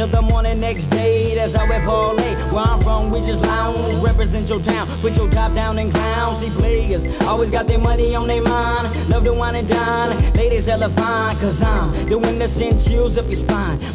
till the morning next day. That's how we parlay. Where I'm from, we just lounge. Represent your town, put your top down and clown. See players, always got their money on their mind. Love to wine and dine, ladies hella fine. Cause I'm the one that sends chills up your spine.